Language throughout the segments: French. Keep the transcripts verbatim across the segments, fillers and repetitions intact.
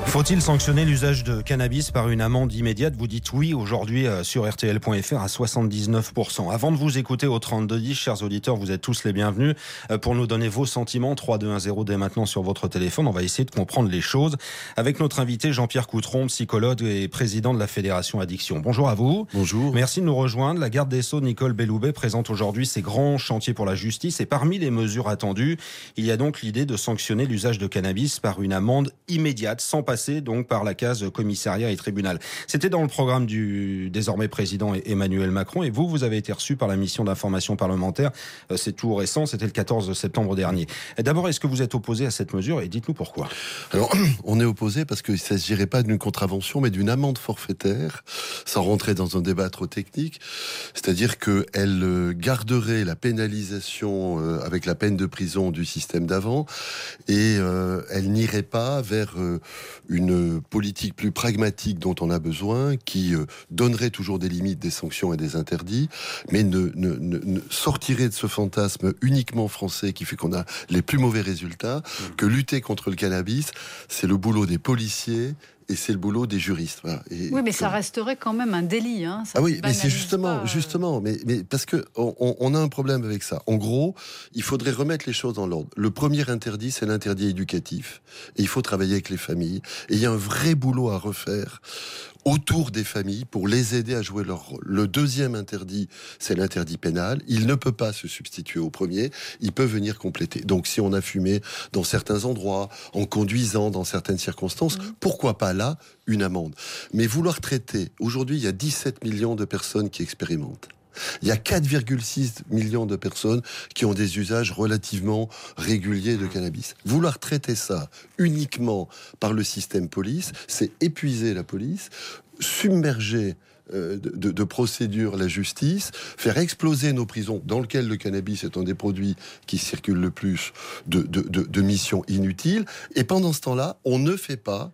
Faut-il sanctionner l'usage de cannabis par une amende immédiate? Vous dites oui aujourd'hui sur R T L point F R à soixante-dix-neuf pour cent. Avant de vous écouter au trente-deux dix, chers auditeurs, vous êtes tous les bienvenus pour nous donner vos sentiments. trois deux un zéro dès maintenant sur votre téléphone. On va essayer de comprendre les choses avec notre invité Jean-Pierre Coutron, psychologue et président de la Fédération Addiction. Bonjour à vous. Bonjour. Merci de nous rejoindre. La garde des Sceaux, Nicole Belloubet, présente aujourd'hui ses grands chantiers pour la justice. Et parmi les mesures attendues, il y a donc l'idée de sanctionner l'usage de cannabis par une amende immédiate, sans passer donc par la case commissariat et tribunal. C'était dans le programme du désormais président Emmanuel Macron, et vous, vous avez été reçu par la mission d'information parlementaire. C'est tout récent, c'était le quatorze septembre dernier. D'abord, est-ce que vous êtes opposé à cette mesure, et dites-nous pourquoi? Alors, on est opposé parce qu'il ne s'agirait pas d'une contravention, mais d'une amende forfaitaire, sans rentrer dans un débat trop technique. C'est-à-dire qu'elle garderait la pénalisation euh, avec la peine de prison du système d'avant, et euh, elle n'irait pas vers euh, une politique plus pragmatique dont on a besoin, qui euh, donnerait toujours des limites, des sanctions et des interdits, mais ne, ne, ne, ne sortirait de ce fantasme uniquement français qui fait qu'on a les plus mauvais résultats, mmh. que lutter contre le cannabis, c'est le boulot des policiers et c'est le boulot des juristes. Voilà. Et oui, mais que... ça resterait quand même un délit. Hein. Ça ah oui, mais c'est justement, pas... justement, mais, mais parce que on, on a un problème avec ça. En gros, il faudrait remettre les choses dans l'ordre. Le premier interdit, c'est l'interdit éducatif. Et il faut travailler avec les familles. Et il y a un vrai boulot à refaire autour des familles pour les aider à jouer leur rôle. Le deuxième interdit, c'est l'interdit pénal. Il ne peut pas se substituer au premier. Il peut venir compléter. Donc, si on a fumé dans certains endroits, en conduisant dans certaines circonstances, mmh. pourquoi pas là une amende? Mais vouloir traiter, aujourd'hui, il y a dix-sept millions de personnes qui expérimentent. Il y a quatre virgule six millions de personnes qui ont des usages relativement réguliers de cannabis. Vouloir traiter ça uniquement par le système police, c'est épuiser la police, submerger euh, de, de, de procédures la justice, faire exploser nos prisons, dans lesquelles le cannabis est un des produits qui circulent le plus, de, de, de, de missions inutiles. Et pendant ce temps-là, on ne fait pas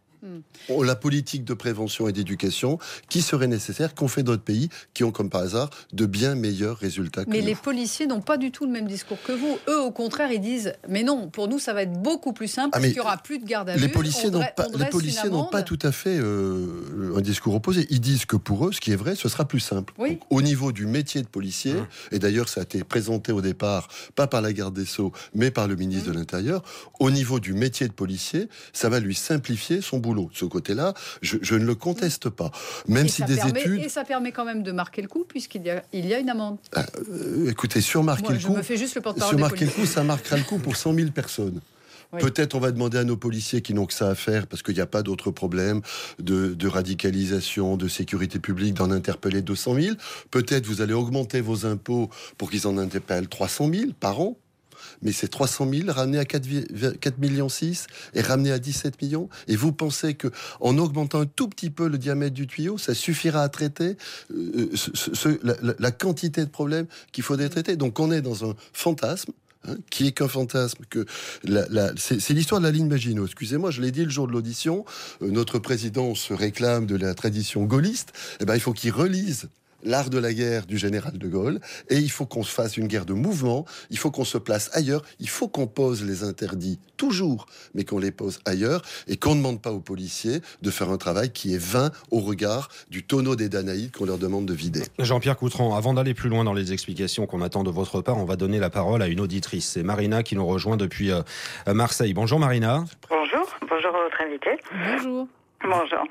la politique de prévention et d'éducation qui serait nécessaire, qu'ont fait d'autres pays qui ont, comme par hasard, de bien meilleurs résultats que Mais nous. les policiers n'ont pas du tout le même discours que vous. Eux, au contraire, ils disent « Mais non, pour nous, ça va être beaucoup plus simple, ah, parce qu'il n'y aura plus de garde à vue. » Les policiers n'ont pas, les policiers n'ont pas tout à fait euh, un discours opposé. Ils disent que pour eux, ce qui est vrai, ce sera plus simple. Oui. Donc, au niveau du métier de policier, mmh. et d'ailleurs, ça a été présenté au départ, pas par la garde des Sceaux, mais par le ministre mmh. de l'Intérieur, au niveau du métier de policier, ça va lui simplifier son boulot. De ce côté-là, je, je ne le conteste pas. Même et si des permet, études... Et ça permet quand même de marquer le coup, puisqu'il y a, il y a une amende. Euh, écoutez, sur marquer Moi, le je coup... me fais juste le porte-parole sur des marquer policiers. le coup, ça marquera le coup pour cent mille personnes. Oui. Peut-être on va demander à nos policiers qui n'ont que ça à faire, parce qu'il n'y a pas d'autres problèmes de, de radicalisation, de sécurité publique, d'en interpeller deux cent mille. Peut-être vous allez augmenter vos impôts pour qu'ils en interpellent trois cent mille par an. Mais c'est trois cent mille ramenés à quatre virgule six millions et ramenés à dix-sept millions. Et vous pensez que en augmentant un tout petit peu le diamètre du tuyau, ça suffira à traiter euh, ce, ce, la, la, la quantité de problèmes qu'il faudrait traiter? Donc on est dans un fantasme. Hein, qui est qu'un fantasme, que la, la, c'est, c'est l'histoire de la ligne Maginot. Excusez-moi, je l'ai dit le jour de l'audition, euh, notre président se réclame de la tradition gaulliste. Eh ben, il faut qu'il relise L'art de la guerre du général de Gaulle, et il faut qu'on se fasse une guerre de mouvement, il faut qu'on se place ailleurs, il faut qu'on pose les interdits, toujours, mais qu'on les pose ailleurs, et qu'on ne demande pas aux policiers de faire un travail qui est vain au regard du tonneau des Danaïdes qu'on leur demande de vider. Jean-Pierre Coutron, avant d'aller plus loin dans les explications qu'on attend de votre part, on va donner la parole à une auditrice. C'est Marina qui nous rejoint depuis euh, Marseille. Bonjour Marina. Bonjour, bonjour à votre invité. Bonjour. Bonjour.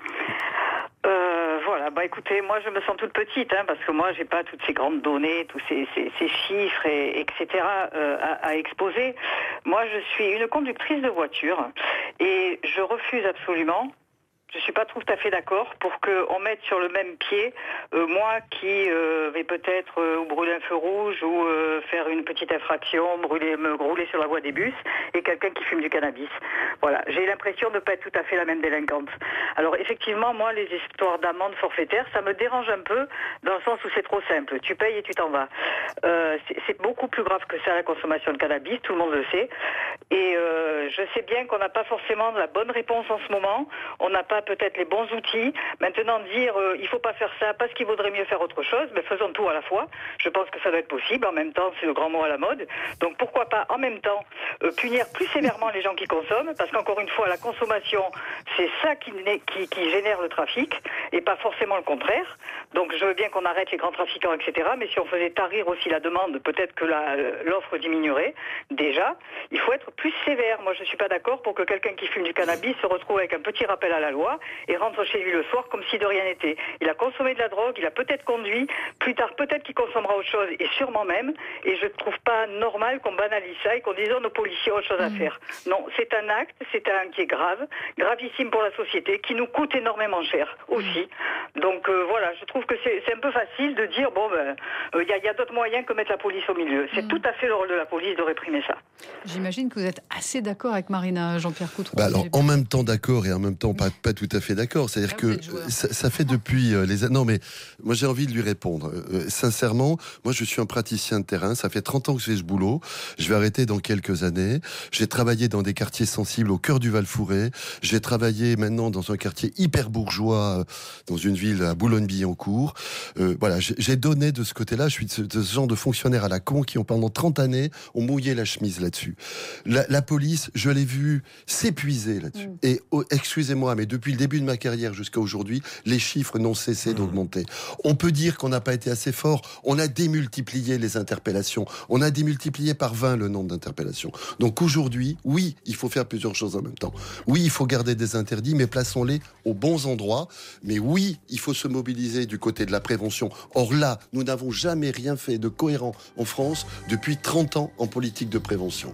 Euh, voilà, bah écoutez, moi je me sens toute petite, hein, parce que moi j'ai pas toutes ces grandes données, tous ces, ces, ces chiffres, et, etc. Euh, à, à exposer. Moi je suis une conductrice de voiture et je refuse absolument. Je suis pas tout à fait d'accord pour qu'on mette sur le même pied euh, moi qui euh, vais peut-être euh, brûler un feu rouge ou euh, faire une petite infraction, brûler, me rouler sur la voie des bus, et quelqu'un qui fume du cannabis. Voilà, j'ai l'impression de ne pas être tout à fait la même délinquante. Alors effectivement, moi, les histoires d'amende forfaitaire, ça me dérange un peu dans le sens où c'est trop simple. Tu payes et tu t'en vas. Euh, c'est, c'est beaucoup plus grave que ça, la consommation de cannabis, tout le monde le sait. Et euh, je sais bien qu'on n'a pas forcément la bonne réponse en ce moment. On n'a pas peut-être les bons outils. Maintenant, dire euh, il faut pas faire ça parce qu'il vaudrait mieux faire autre chose, mais faisons tout à la fois. Je pense que ça doit être possible. En même temps, c'est le grand mot à la mode. Donc pourquoi pas en même temps euh, punir plus sévèrement les gens qui consomment, parce qu'encore une fois, la consommation, c'est ça qui, qui, qui génère le trafic, et pas forcément le contraire. Donc je veux bien qu'on arrête les grands trafiquants, et cetera. Mais si on faisait tarir aussi la demande, peut-être que la, l'offre diminuerait. Déjà, il faut être plus sévère. Moi, je suis pas d'accord pour que quelqu'un qui fume du cannabis se retrouve avec un petit rappel à la loi et rentre chez lui le soir comme si de rien n'était. Il a consommé de la drogue, il a peut-être conduit, plus tard peut-être qu'il consommera autre chose, et sûrement même, et je ne trouve pas normal qu'on banalise ça et qu'on dise oh, nos policiers ont autre chose à faire. Non, c'est un acte, c'est un qui est grave, gravissime pour la société, qui nous coûte énormément cher aussi. Donc euh, voilà, je trouve que c'est, c'est un peu facile de dire bon ben il euh, y a, y a d'autres moyens que mettre la police au milieu. C'est mmh. tout à fait le rôle de la police de réprimer ça. J'imagine que vous êtes assez d'accord avec Marina, Jean-Pierre Coutreau. Bah alors, en même temps d'accord et en même temps pas, pas tout à fait d'accord. C'est-à-dire que ça, ça fait depuis euh, les... Non mais, moi j'ai envie de lui répondre. Euh, sincèrement, moi je suis un praticien de terrain, ça fait trente ans que je fais ce boulot. Je vais arrêter dans quelques années. J'ai travaillé dans des quartiers sensibles au cœur du Val-Fouré. J'ai travaillé maintenant dans un quartier hyper bourgeois, euh, dans une ville à Boulogne-Billancourt. Euh, voilà, j'ai, j'ai donné de ce côté-là. Je suis de ce, de ce genre de fonctionnaire à la con qui ont pendant trente années ont mouillé la chemise là-dessus. La, la police, je l'ai vu s'épuiser là-dessus. Mmh. Et oh, excusez-moi, mais depuis le début de ma carrière jusqu'à aujourd'hui, les chiffres n'ont cessé mmh. d'augmenter. On peut dire qu'on n'a pas été assez fort. On a démultiplié les interpellations. On a démultiplié par vingt le nombre d'interpellations. Donc aujourd'hui, oui, il faut faire plusieurs choses en même temps. Oui, il faut garder des interdits, mais plaçons-les aux bons endroits. Mais oui, il faut se mobiliser du côté de la prévention. Or là, nous n'avons jamais rien fait de cohérent en France depuis trente ans en politique de prévention.